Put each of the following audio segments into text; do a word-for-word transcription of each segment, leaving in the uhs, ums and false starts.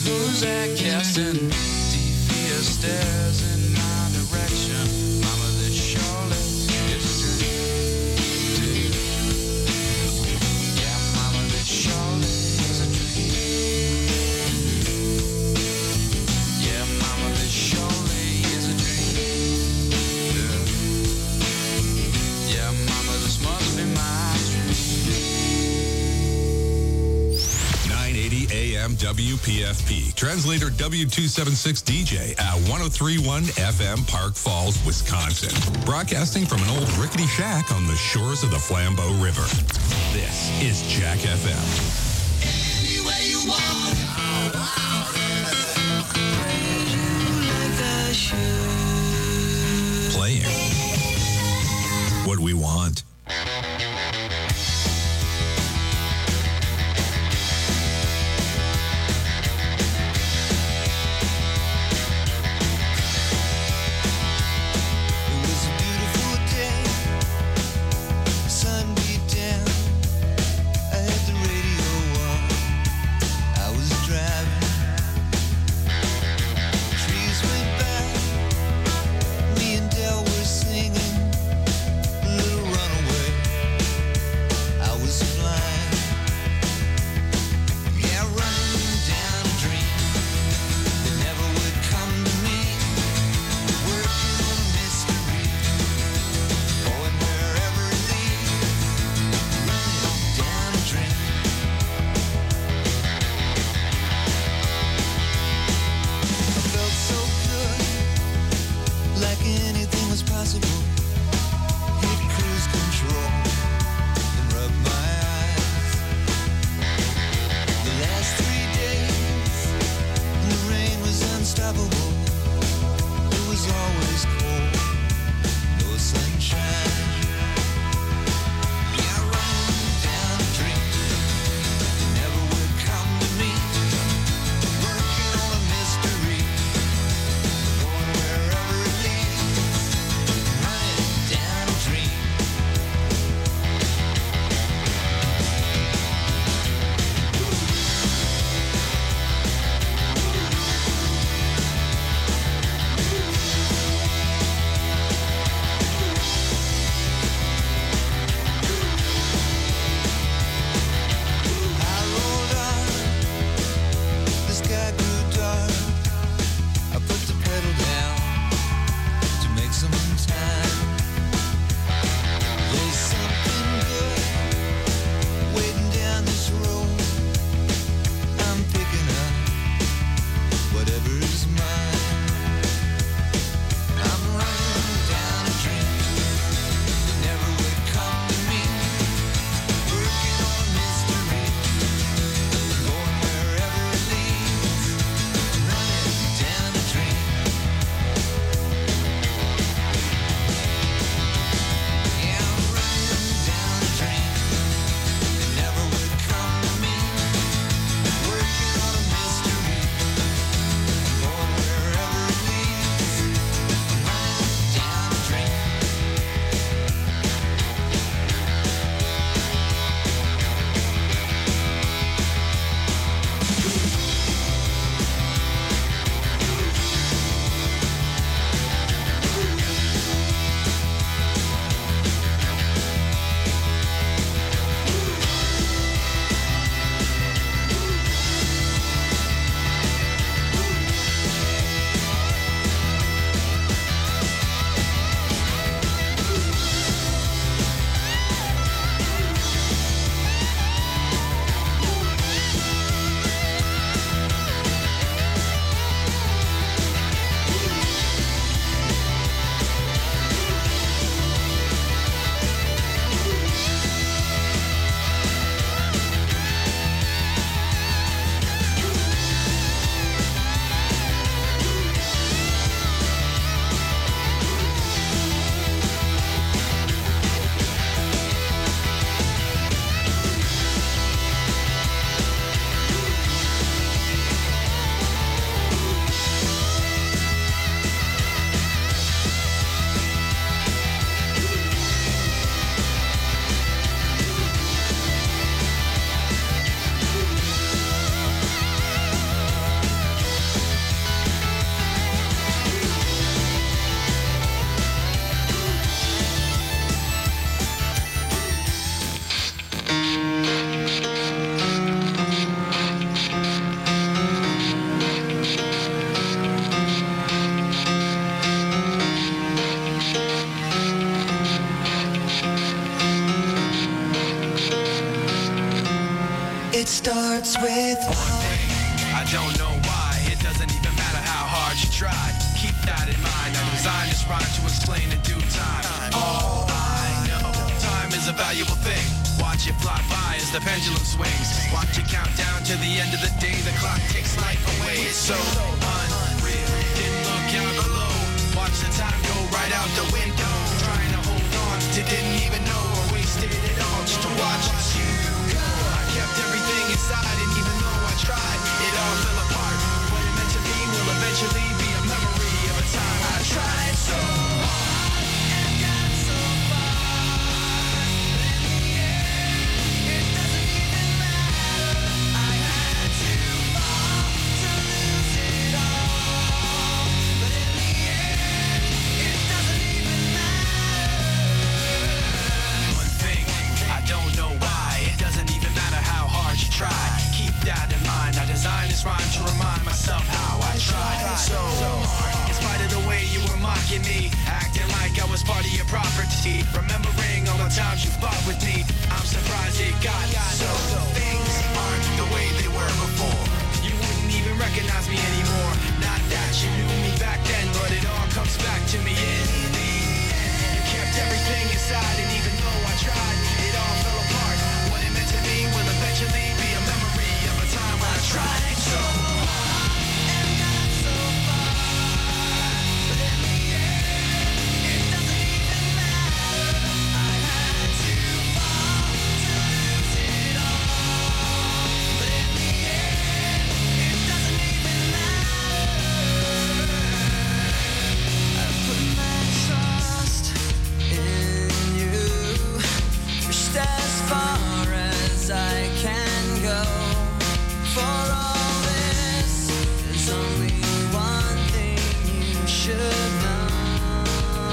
Who's that casting devious stares in my direction? Mama, this surely is a dream. Yeah, mama, this surely is a dream. Yeah, mama, this surely is a dream. Yeah, yeah, mama, this must be my nine eighty A M W P F P. Translator W two seventy-six D J at one oh three point one F M Park Falls, Wisconsin. Broadcasting from an old rickety shack on the shores of the Flambeau River. This is Jack F M. Any way you want. Playing what we want. Radio with one thing. I don't know why, it doesn't even matter how hard you try. Keep that in mind, I designed this rhyme to explain in due time. All I know, time is a valuable thing. Watch it fly by as the pendulum swings. Watch it count down to the end of the day. The clock takes life away, it's so unreal. Didn't look out below, watch the time go right out the window. Trying to hold on to didn't even know I wasted it all just to watch you go. I kept everything inside and even though I tried, it all fell apart. What it meant to me will eventually be a memory of a time I tried so hard and got so far. But in the end, it doesn't even matter. I had to fall to lose it all. But in the end, it doesn't even matter. One thing, I don't know why. It doesn't even matter how hard you try. Keep that in mind. I designed this rhyme to remind myself how I tried so hard. In spite of the way you were mocking me, acting like I was part of your property. Remembering all the times you fought with me, I'm surprised it got so. Things aren't the way they were before. You wouldn't even recognize me anymore. Not that you knew me back then, but it all comes back to me in the end. You kept everything inside, and even though I tried, it all fell apart. What it meant to me will eventually be a memory of a time when I tried so hard and got so far. But in the end, it doesn't even matter. I had to fall to lose it all. But in the end, it doesn't even matter. I put my trust in you, pushed as far as I can go. For all this, there's only one thing you should know.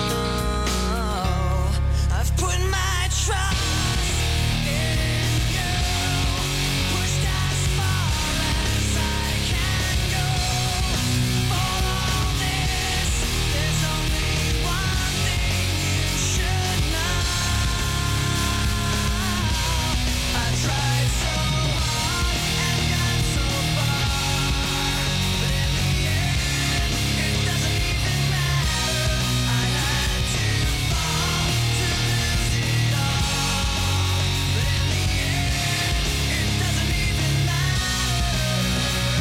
I've put my trust in you, pushed as far as I can go. For all this, there's only one thing you should know. I tried so hard and got so far, but in the end, it doesn't even matter. I had to fall to lose it all, but in the end, it doesn't even matter.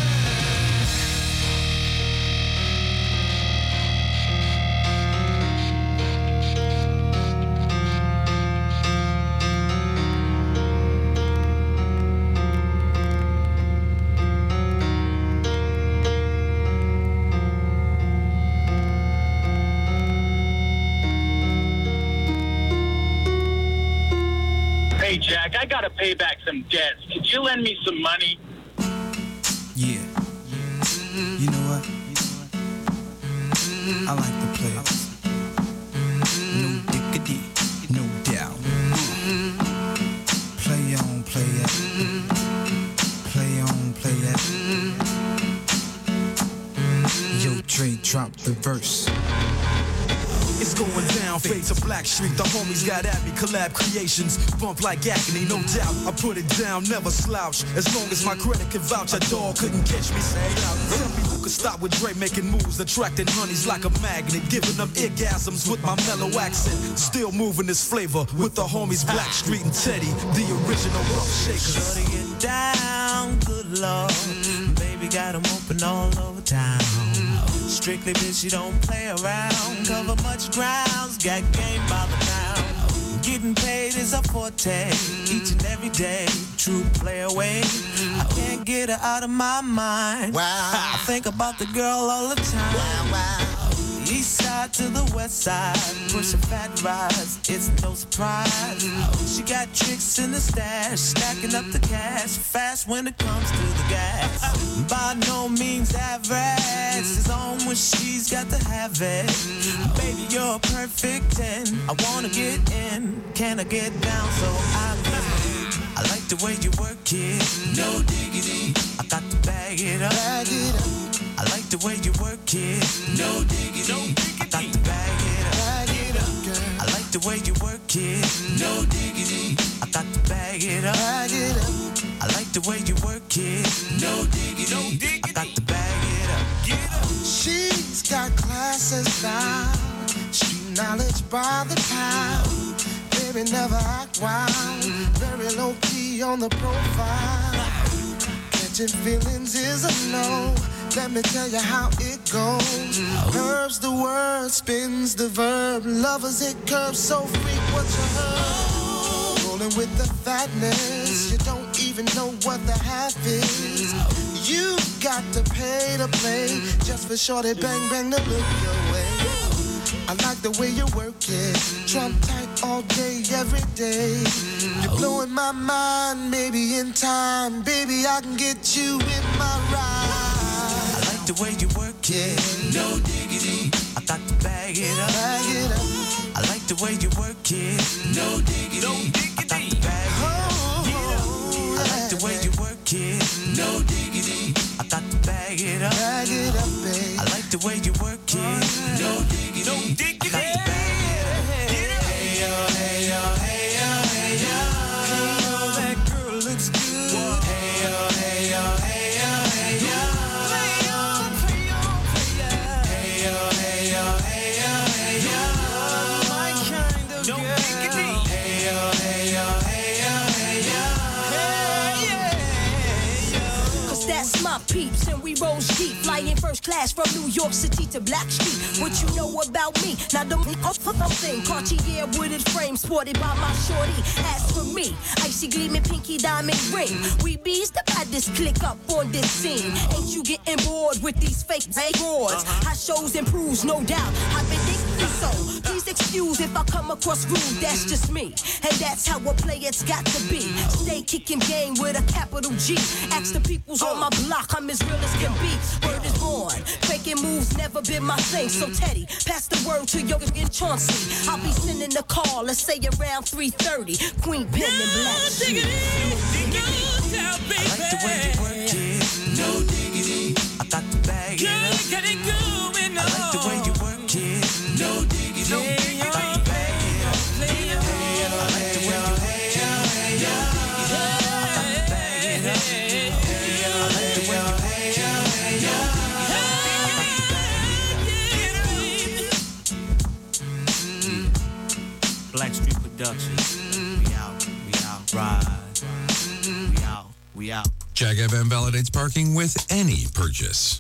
Hey, Jack, I gotta pay back some debts. Could you lend me some money? Yeah. You know what? I like to play it. No diggity, no doubt. Play on, play it. Play on, play it. Yo, Dre, drop the verse. It's going down, fade to Black Street. The homies got at me, collab creations. Bump like acne, no doubt. I put it down, never slouch. As long as my credit can vouch, a dog couldn't catch me. Say out. Tell me who could stop with Dre making moves, attracting honeys like a magnet, giving them orgasms with my mellow accent. Still moving this flavor with the homies Black Street and Teddy, the original rough shakers. Shorty get down, good lord. Baby got them open all over town. Strictly bitch, you don't play around. Cover much grounds, got game by the pound. Getting paid is a forte, each and every day. True play away. I can't get her out of my mind. Wow. I think about the girl all the time. Wow, wow. East side to the west side, pushing fat rides, it's no surprise. She got tricks in the stash, stacking up the cash, fast when it comes to the gas. By no means average, it's on when she's got to have it. Baby, you're a perfect ten, I wanna get in, can I get down so I can? I like the way you work it, no diggity, I got to bag it up. Bag it up. I like the way you work it, no diggity, I got to bag it up. Bag it up, girl. I like the way you work it, no diggity, I got to bag it up. Bag it up. I like the way you work it, and style. Street knowledge by the pound. Baby, never act wild. Very low key on the profile. Catching feelings is a no. Let me tell you how it goes. Curves the word, spins the verb. Lovers it curves, so freak what you heard. Rolling with the fatness, you don't even know what the half is. You got to pay to play, just for shorty bang bang to look your way. I like the way you work it, trump tight all day, every day. You're blowing my mind, maybe in time, baby I can get you in my ride. The way you work it, no diggity. I got to bag it up. Bag it up. I like the way you work it, no diggity. No diggity. I got to bag it up. Oh, I like the way you work it, no diggity. I got to bag it up. Bag it up, babe. I like the way you work it, no diggity. No diggity. I got to bag it up. Get up. Hey yo, hey yo, hey yo, hey yo. Hey yo, that girl looks good. Hey yo, hey yo, hey yo, hey yo. My peeps and we rose deep, flying first class from New York City to Blackstreet. What you know about me? Now the thing, Cartier wooded frame sported by my shorty. As for me, icy gleaming pinky diamond ring. We bees the baddest click up on this scene. Ain't you getting bored with these fake awards? High shows and proves, no doubt. I've been thinking so. Please excuse if I come across rude. That's just me, and that's how a player's got to be. Stay kicking game with a capital G. Ask the peoples on my block, I'm as real as can be. Word is born. Faking moves never been my thing. So Teddy, pass the word to your in Chauncey. I'll be sending a call, let's say around three thirty. Queen Pen and Black. No diggity. I like the way you work it, no diggity. I got to bag it up. Get it going on. I like the way you work it, no diggity. No diggity. I got to bag it up. I like the way you work it, no diggity. I got to bag it up. I like the way you work it, no diggity. Blackstreet Productions. We out, we out, ride. We out, we out. Jag F M validates parking with any purchase.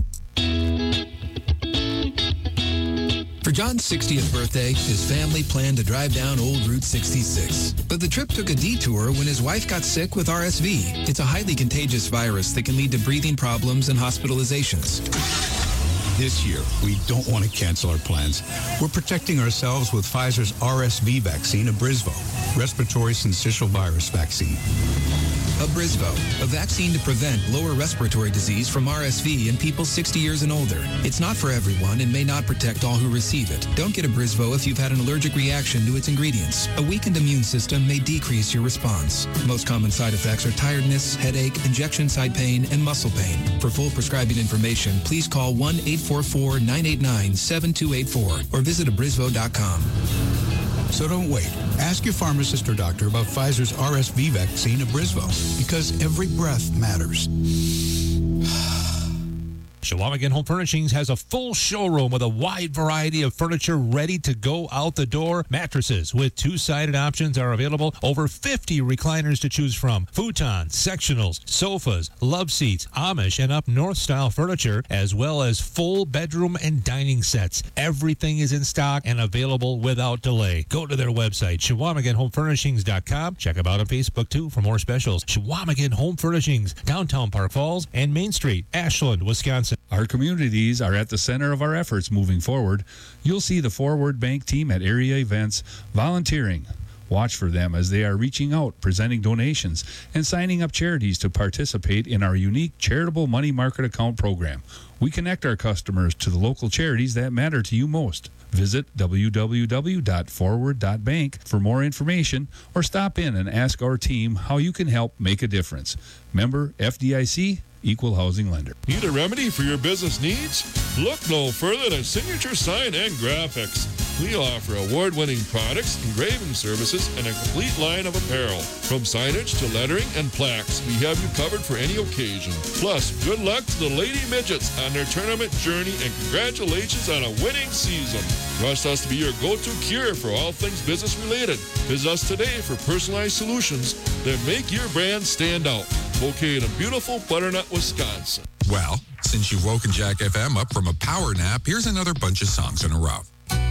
For John's sixtieth birthday, his family planned to drive down Old Route sixty-six. But the trip took a detour when his wife got sick with R S V. It's a highly contagious virus that can lead to breathing problems and hospitalizations. This year, we don't want to cancel our plans. We're protecting ourselves with Pfizer's R S V vaccine, Abrysvo, respiratory syncytial virus vaccine. Abrysvo, a vaccine to prevent lower respiratory disease from R S V in people sixty years and older. It's not for everyone and may not protect all who receive it. Don't get Abrysvo if you've had an allergic reaction to its ingredients. A weakened immune system may decrease your response. Most common side effects are tiredness, headache, injection site pain, and muscle pain. For full prescribing information, please call one eight four four, nine eight nine, seven two eight four or visit abrysvo dot com. So don't wait. Ask your pharmacist or doctor about Pfizer's R S V vaccine, Abrysvo, because every breath matters. Chequamegon Home Furnishings has a full showroom with a wide variety of furniture ready to go out the door. Mattresses with two-sided options are available. Over fifty recliners to choose from. Futons, sectionals, sofas, love seats, Amish and up north style furniture, as well as full bedroom and dining sets. Everything is in stock and available without delay. Go to their website, Chequamegon Home Furnishings dot com. Check them out on Facebook, too, for more specials. Chequamegon Home Furnishings, downtown Park Falls and Main Street, Ashland, Wisconsin. Our communities are at the center of our efforts moving forward. You'll see the Forward Bank team at area events volunteering. Watch for them as they are reaching out, presenting donations, and signing up charities to participate in our unique charitable money market account program. We connect our customers to the local charities that matter to you most. Visit w w w dot forward dot bank for more information or stop in and ask our team how you can help make a difference. Member F D I C, Equal Housing Lender. Need a remedy for your business needs? Look no further than Signature Sign and Graphics. We offer award-winning products, engraving services, and a complete line of apparel. From signage to lettering and plaques, we have you covered for any occasion. Plus, good luck to the Lady Midgets on their tournament journey and congratulations on a winning season. Trust us to be your go-to cure for all things business-related. Visit us today for personalized solutions that make your brand stand out. Located in beautiful Butternut, Wisconsin. Well, since you've woken Jack F M up from a power nap, here's another bunch of songs in a row.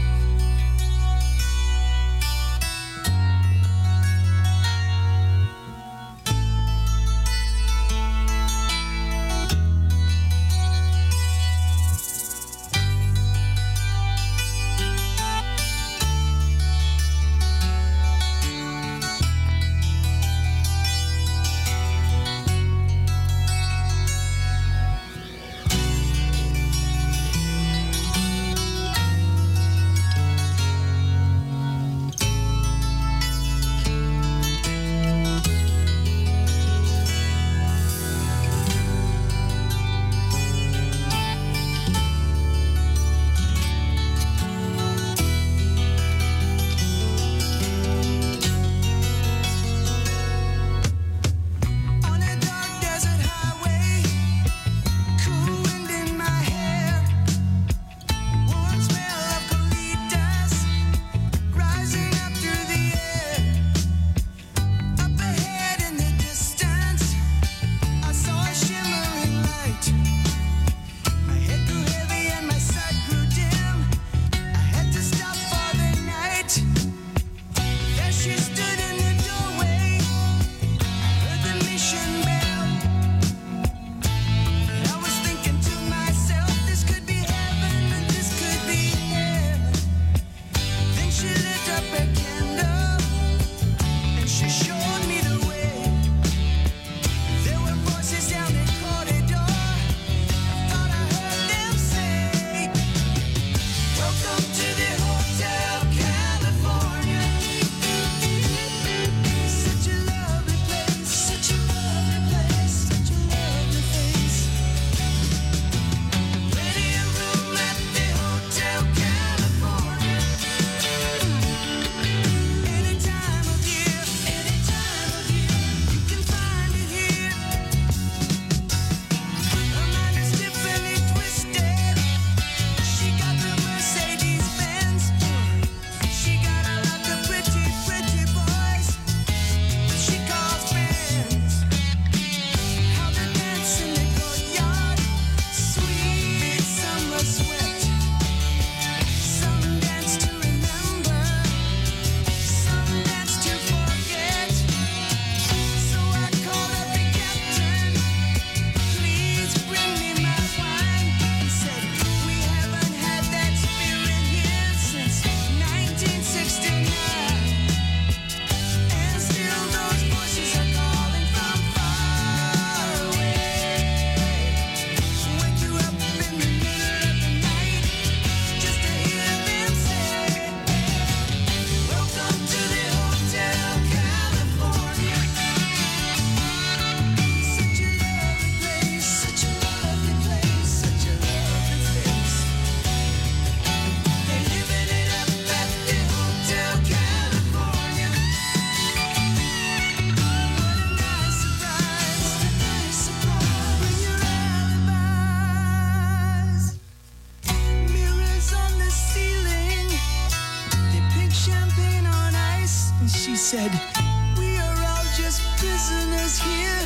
said, we are all just prisoners here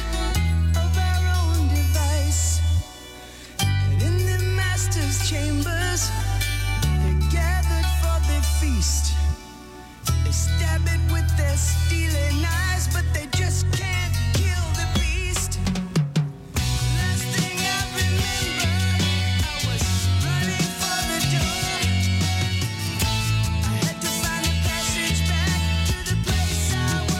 of our own device. And in the master's chambers, they're gathered for their feast. They stab it with their steely knives, but they just can't kill the beast. Last thing I remember, I was running for the door. I had to find a passage back to the place I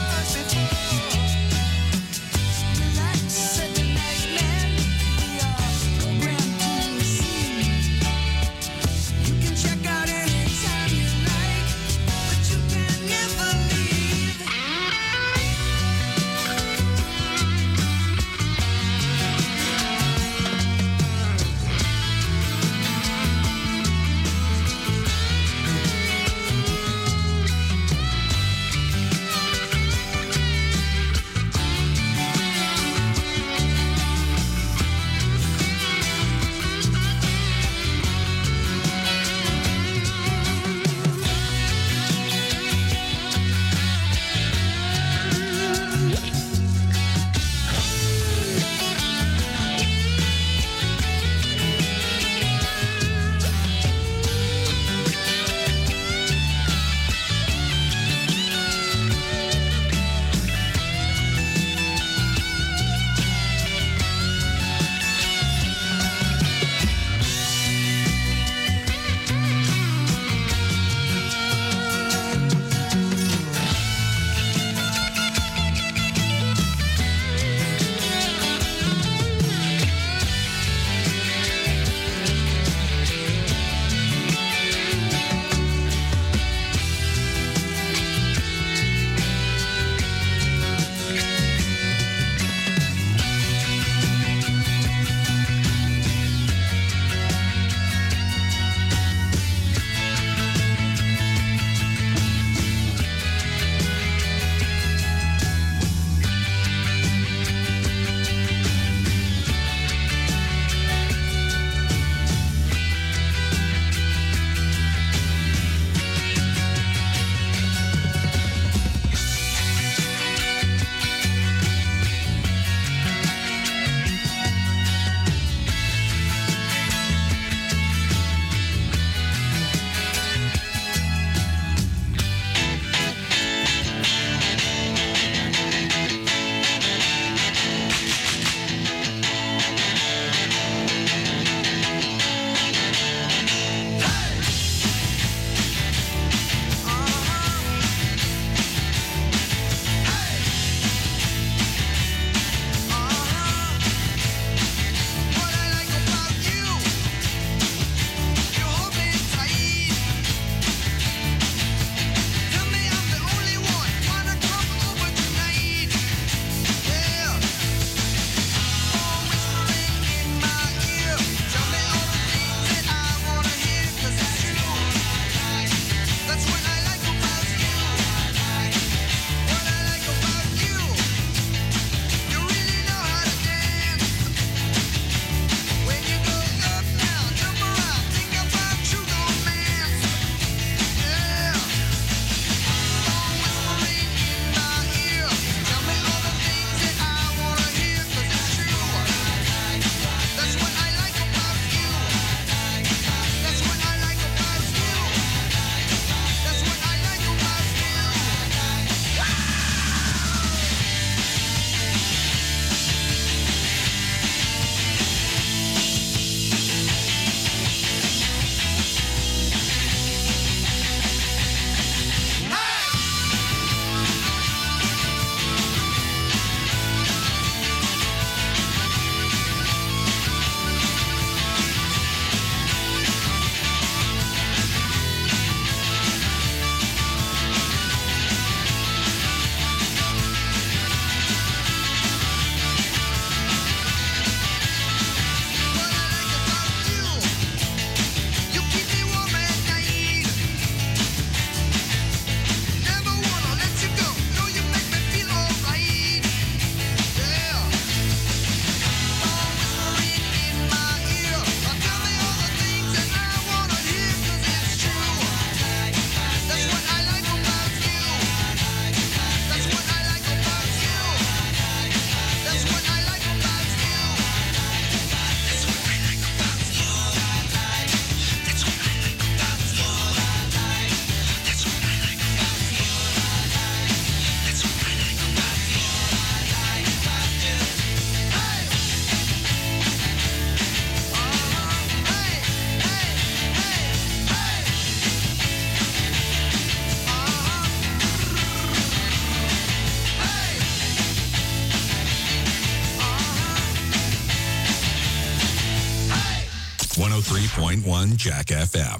oh three point one Jack F M.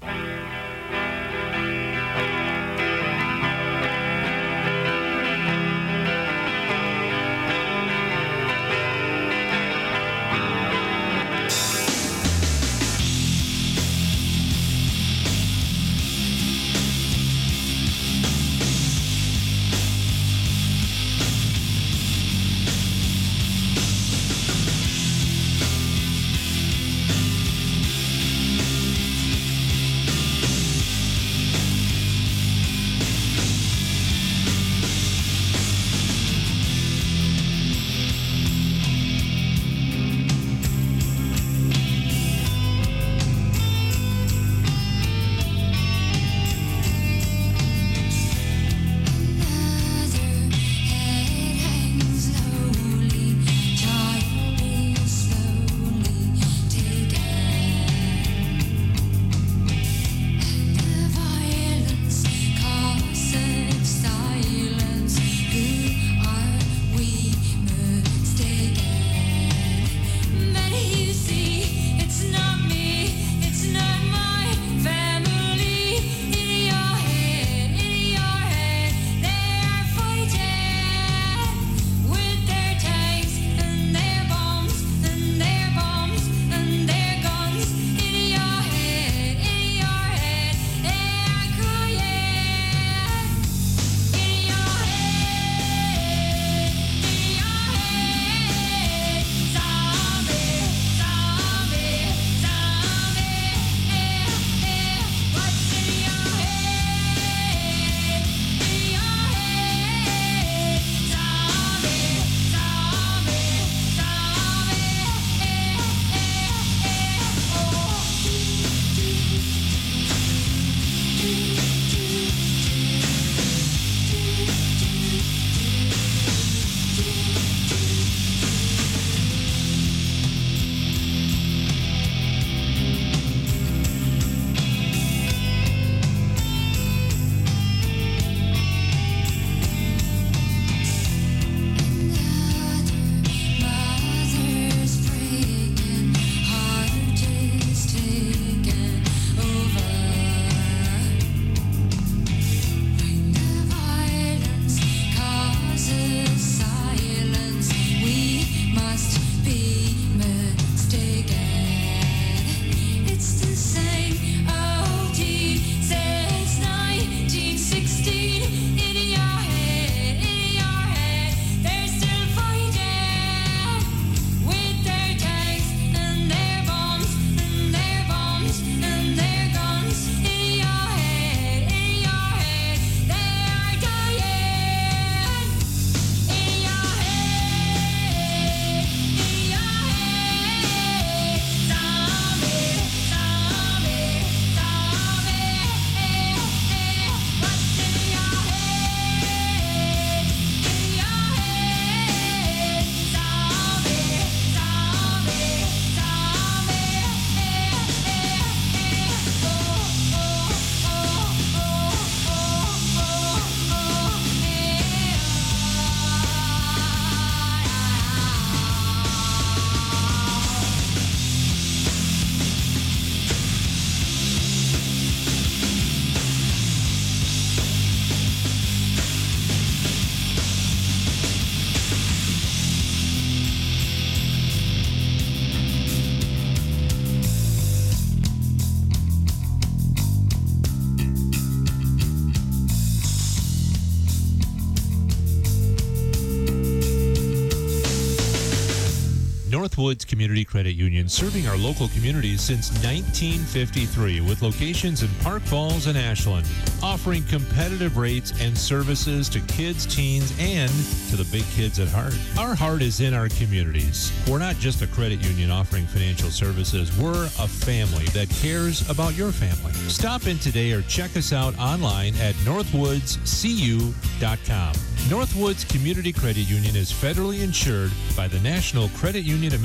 Northwoods Community Credit Union, serving our local communities since nineteen fifty-three with locations in Park Falls and Ashland, offering competitive rates and services to kids, teens, and to the big kids at heart. Our heart is in our communities. We're not just a credit union offering financial services. We're a family that cares about your family. Stop in today or check us out online at northwoods c u dot com. Northwoods Community Credit Union is federally insured by the National Credit Union Administration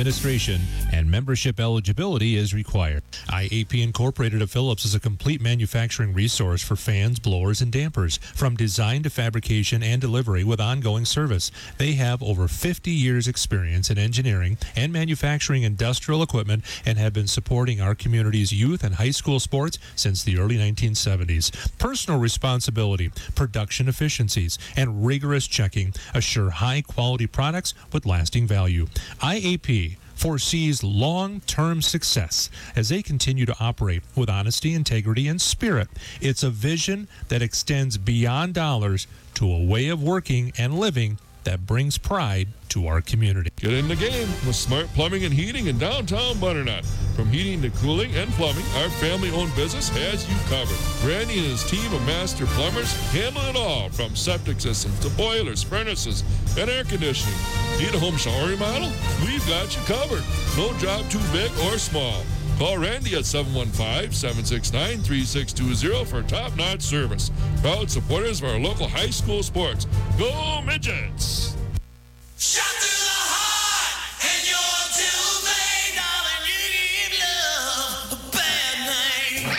administration, and membership eligibility is required. I A P Incorporated of Phillips is a complete manufacturing resource for fans, blowers, and dampers, from design to fabrication and delivery with ongoing service. They have over fifty years experience in engineering and manufacturing industrial equipment and have been supporting our community's youth and high school sports since the early nineteen seventies. Personal responsibility, production efficiencies, and rigorous checking assure high-quality products with lasting value. I A P foresees long-term success as they continue to operate with honesty, integrity, and spirit. It's a vision that extends beyond dollars to a way of working and living that brings pride to our community. Get in the game with Smart Plumbing and Heating in downtown Butternut. From heating to cooling and plumbing, our family-owned business has you covered. Randy and his team of master plumbers handle it all, from septic systems to boilers, furnaces, and air conditioning. Need a home shower remodel? We've got you covered. No job too big or small. Call Randy at seven one five, seven six nine, three six two zero for top-notch service. Proud supporters of our local high school sports. Go Midgets! Shot through the heart, and you're too late, darling. You give love a bad name.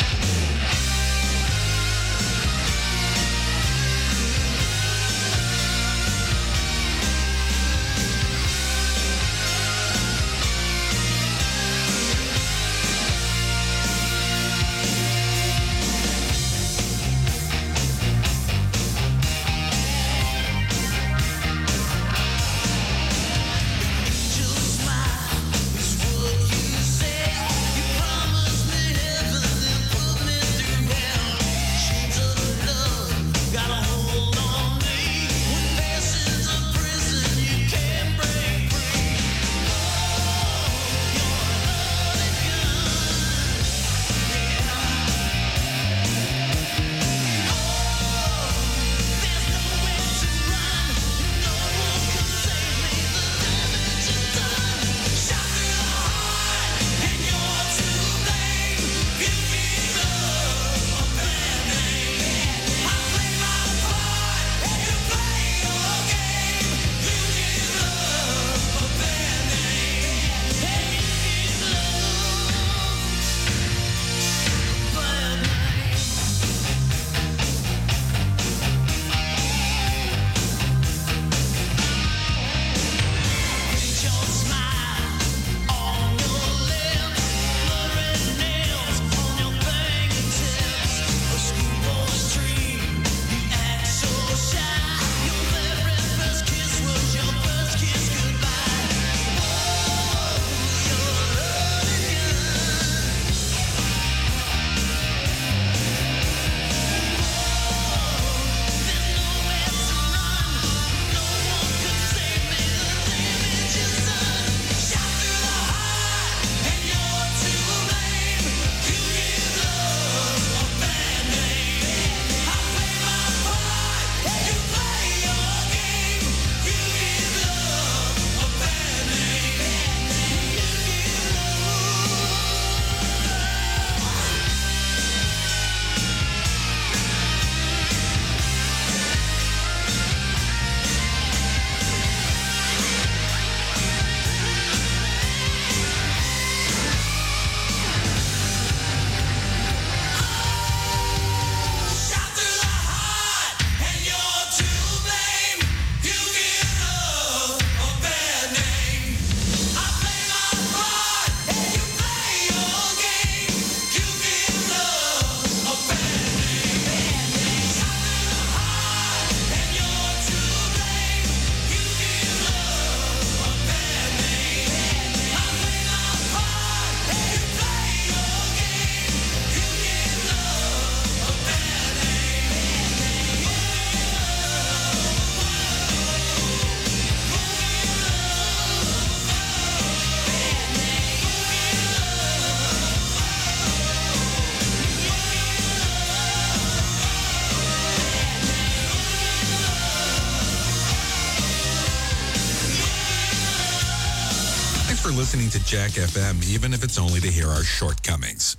For listening to Jack F M, even if it's only to hear our shortcomings.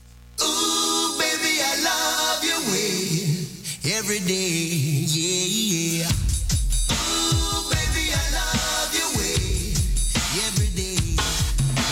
Ooh, baby, I love your way every day, yeah, yeah. Ooh, baby, I love your way every day.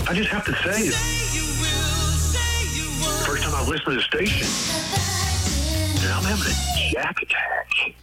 I just have to say, first time I've listened to the station, and I'm having a jack attack.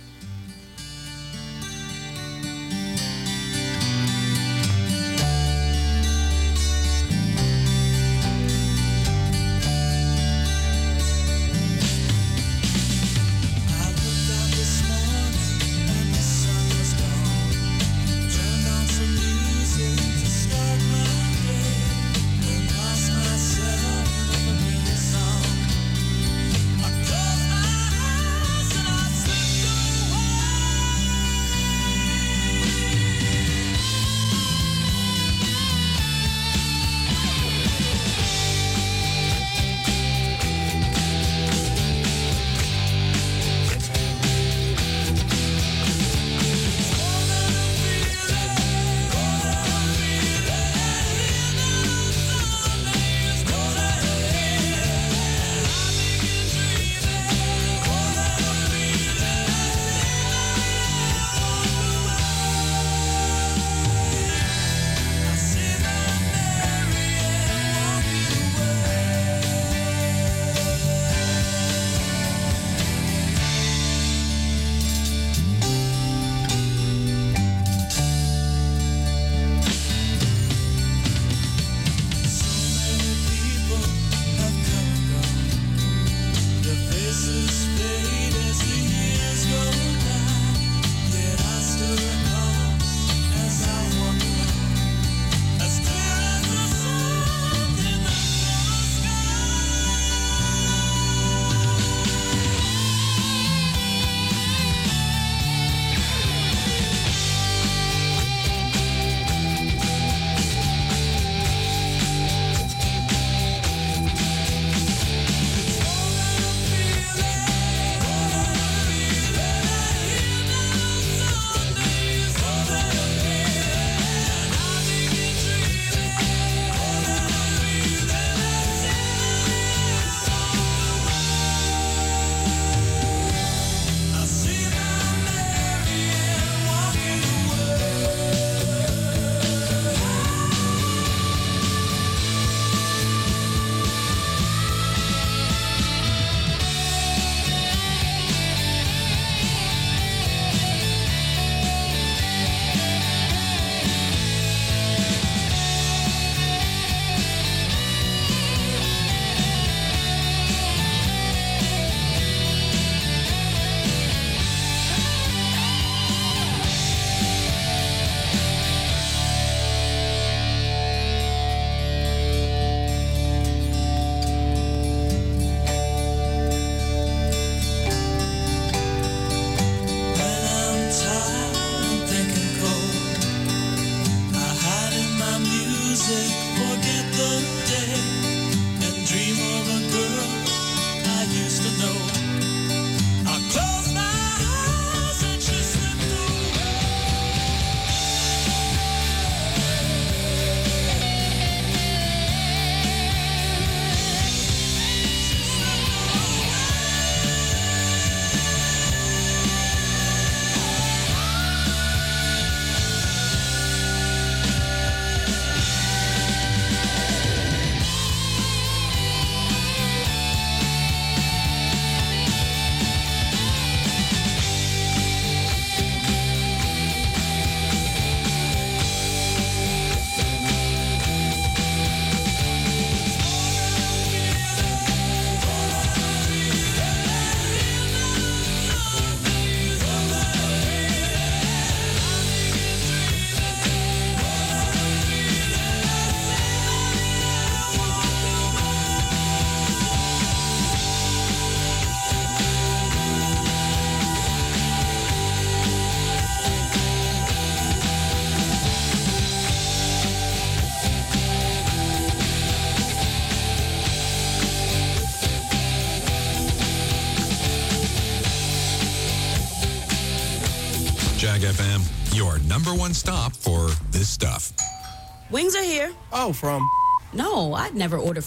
Jag F M, your number one stop for this stuff. Wings are here. Oh, from? No, I'd never order from.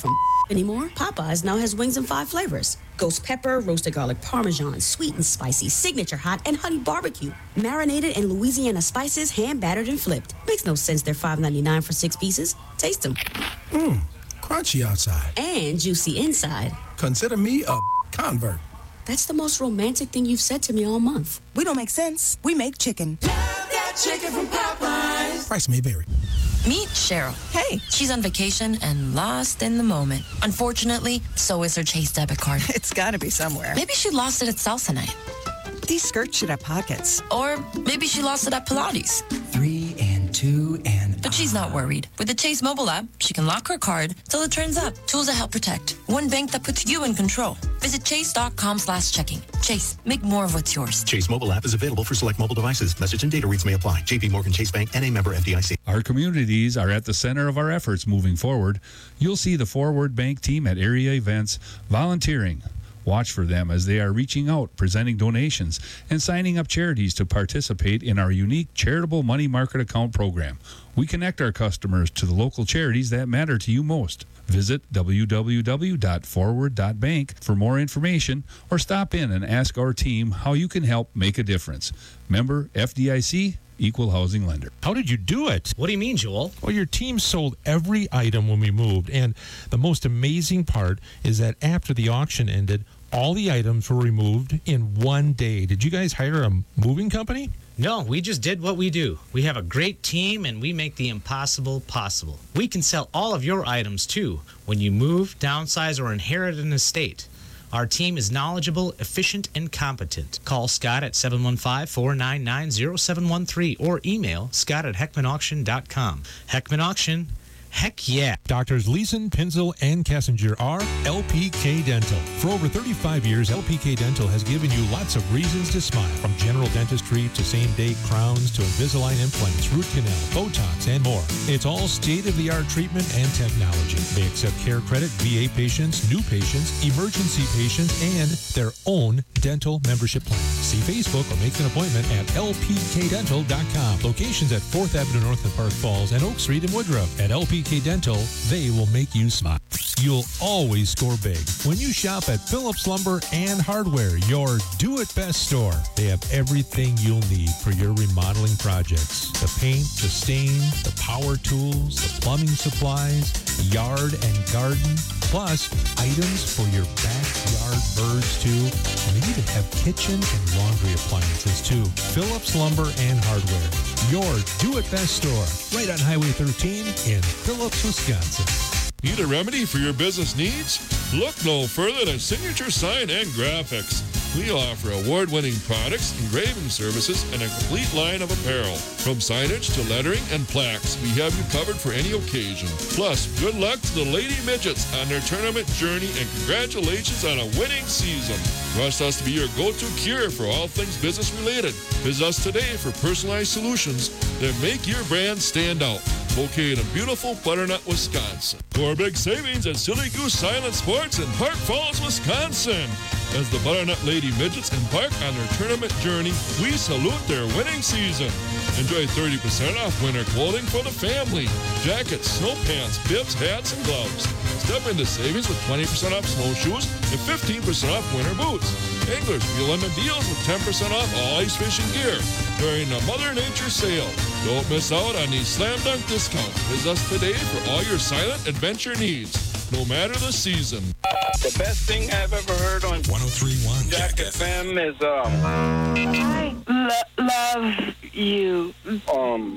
anymore. Popeyes now has wings in five flavors. Ghost pepper, roasted garlic parmesan, sweet and spicy, signature hot, and honey barbecue. Marinated in Louisiana spices, hand battered and flipped. Makes no sense they're five ninety-nine for six pieces. Taste them. Mmm, crunchy outside. And juicy inside. Consider me a convert. That's the most romantic thing you've said to me all month. We don't make sense. We make chicken. Love that chicken from Popeyes. Price may vary. Meet Cheryl. Hey. She's on vacation and lost in the moment. Unfortunately, so is her Chase debit card. It's gotta be somewhere. Maybe she lost it at salsa night. These skirts should have pockets. Or maybe she lost it at Pilates. Three and two and... But she's not worried. With the Chase mobile app, she can lock her card till it turns up. Tools that help protect. One bank that puts you in control. Visit chase.com slash checking. Chase, make more of what's yours. Chase mobile app is available for select mobile devices. Message and data rates may apply. J P Morgan Chase Bank and a member F D I C. Our communities are at the center of our efforts moving forward. You'll see the Forward Bank team at area events volunteering. Watch for them as they are reaching out, presenting donations, and signing up charities to participate in our unique charitable money market account program. We connect our customers to the local charities that matter to you most. Visit w w w dot forward dot bank for more information or stop in and ask our team how you can help make a difference. Member F D I C, Equal Housing Lender. How did you do it? What do you mean, Joel? Well, your team sold every item when we moved, and the most amazing part is that after the auction ended, all the items were removed in one day. Did you guys hire a moving company? No, we just did what we do. We have a great team, and we make the impossible possible. We can sell all of your items, too, when you move, downsize, or inherit an estate. Our team is knowledgeable, efficient, and competent. Call Scott at seven one five, four nine nine, zero seven one three or email scott at heckman auction dot com. Heckman Auction, heck yeah. Doctors Leeson, Pinzel, and Kessinger are L P K Dental. For over thirty-five years, L P K Dental has given you lots of reasons to smile. From general dentistry to same-day crowns to Invisalign implants, root canal, Botox, and more. It's all state-of-the-art treatment and technology. They accept care credit, V A patients, new patients, emergency patients, and their own dental membership plan. See Facebook or make an appointment at L P K dental dot com. Locations at fourth Avenue North in Park Falls and Oak Street in Woodruff. At L P K Dental, they will make you smile. You'll always score big when you shop at Phillips Lumber and Hardware, your do-it-best store. They have everything you'll need for your remodeling projects. The paint, the stain, the power tools, the plumbing supplies, yard and garden, plus items for your backyard birds too. And they even have kitchen and laundry appliances too. Phillips Lumber and Hardware, your do-it-best store, right on Highway thirteen in Phillips, Wisconsin. Need a remedy for your business needs? Look no further than Signature Sign and Graphics. We offer award-winning products, engraving services, and a complete line of apparel. From signage to lettering and plaques, we have you covered for any occasion. Plus, good luck to the Lady Midgets on their tournament journey, and congratulations on a winning season. Trust us to be your go-to cure for all things business-related. Visit us today for personalized solutions that make your brand stand out. Located in beautiful Butternut, Wisconsin. For big savings at Silly Goose Silent Sports in Park Falls, Wisconsin. As the Butternut Lady Midgets embark on their tournament journey, we salute their winning season. Enjoy thirty percent off winter clothing for the family. Jackets, snow pants, bibs, hats, and gloves. Step into savings with twenty percent off snowshoes and fifteen percent off winter boots. Anglers, we'll limit deals with ten percent off all ice fishing gear during the Mother Nature sale. Don't miss out on these slam dunk discounts. Visit us today for all your silent adventure needs, no matter the season. The best thing I've ever heard on one oh three point one Jack F M is um. I lo- love you. Um.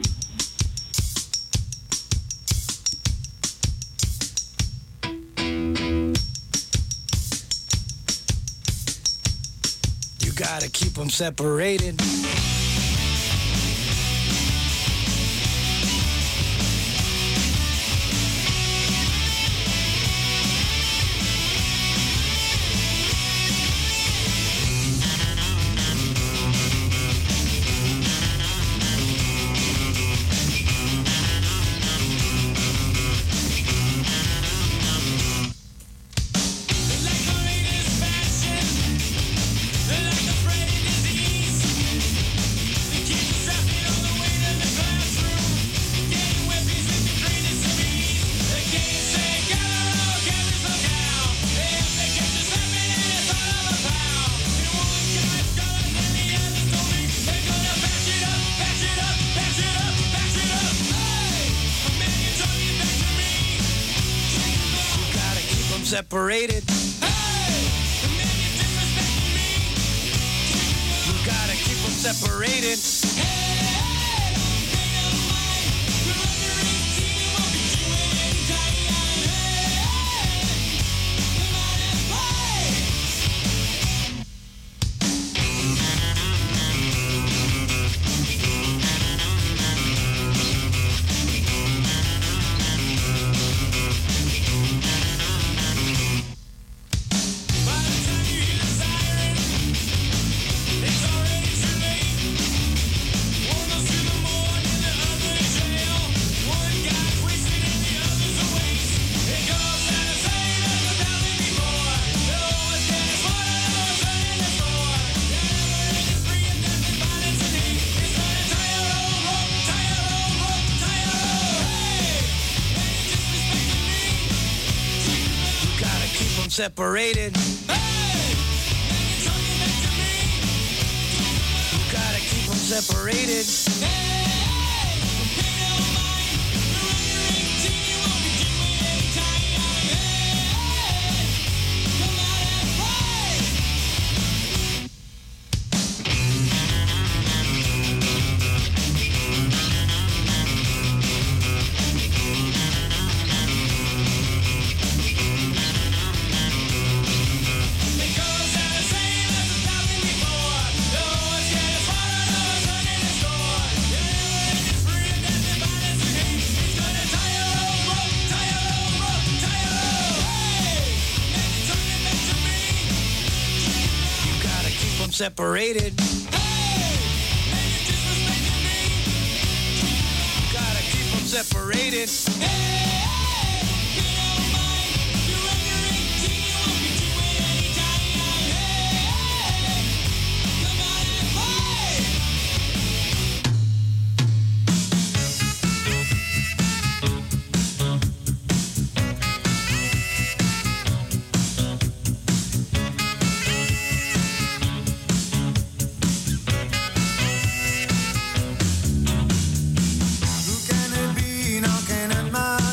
You gotta keep them separated. separated. You gotta keep them separated. Separated. Hey! You gotta keep them separated. Separated. Hey! You gotta keep them separated. Hey! Knocking at my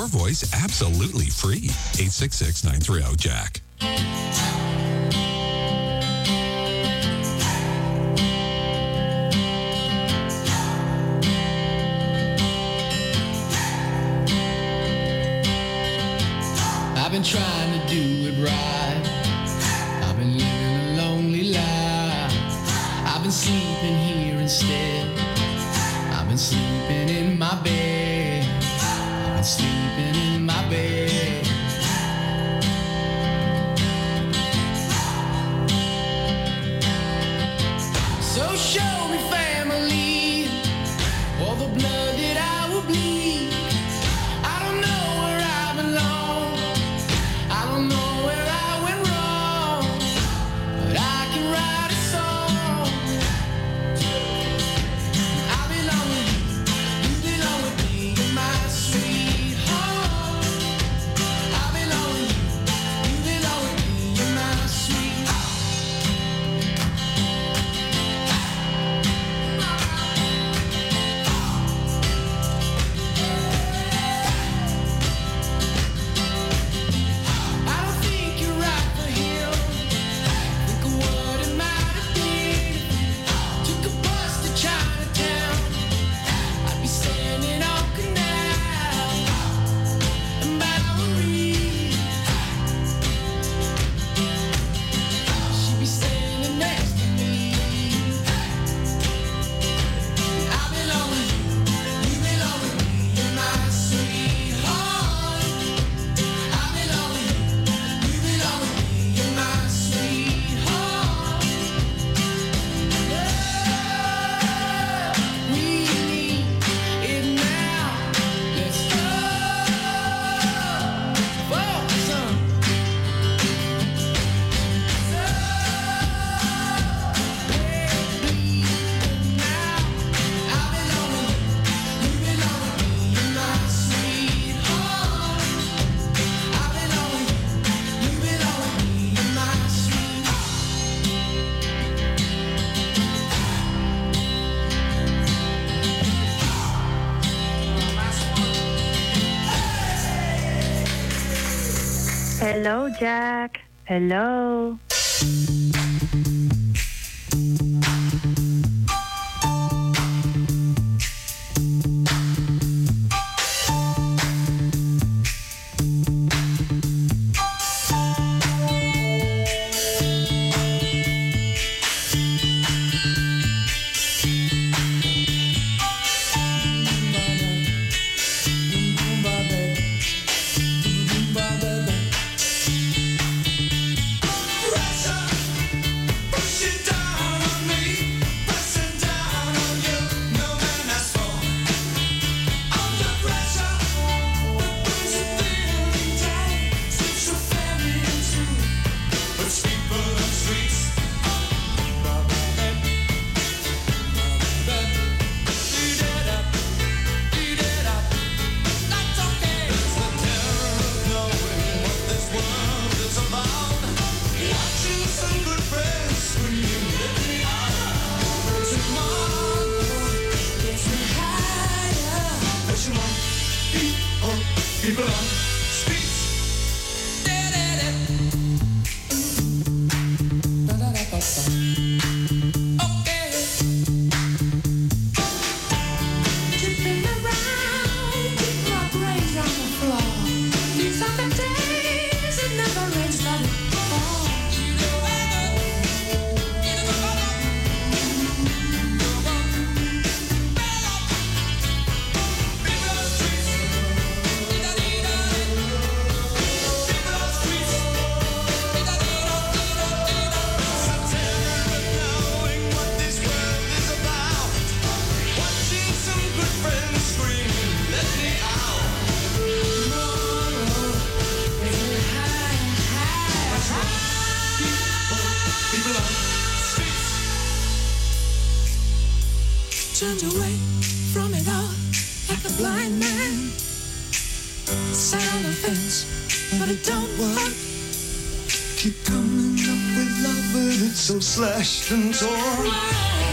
your voice absolutely free. eight six six, nine three zero, Jack. I've been trying to do it right. I've been living a lonely life. I've been sleeping here instead. I've been sleeping in my bed. I've been sleeping in my bed. So show me family, all the blood that I will bleed. I don't know where I belong. I don't know where I went wrong, but I can write a song. I belong with you, you belong with me, you're my sweetheart. I belong with you, you belong with me, you're my sweetheart. I don't think you're right for him. Think of what it might have been. Took a bus to Chinatown. I'd be standing on Canal and Bowery. She'd be standing next to me. I belong with you, you belong with me, you're my sweetheart. I belong with you, you belong with me, you're my sweetheart. We need it now. Let's go for some. Hello, Jack. Hello. People on streets. Okay. Tipping around, keep my brains on the floor. These are the days it never rains, let it fall. Turned away from it all like a blind man. Sat on the fence, but it don't work. Keep coming up with love, but it's so slashed and torn.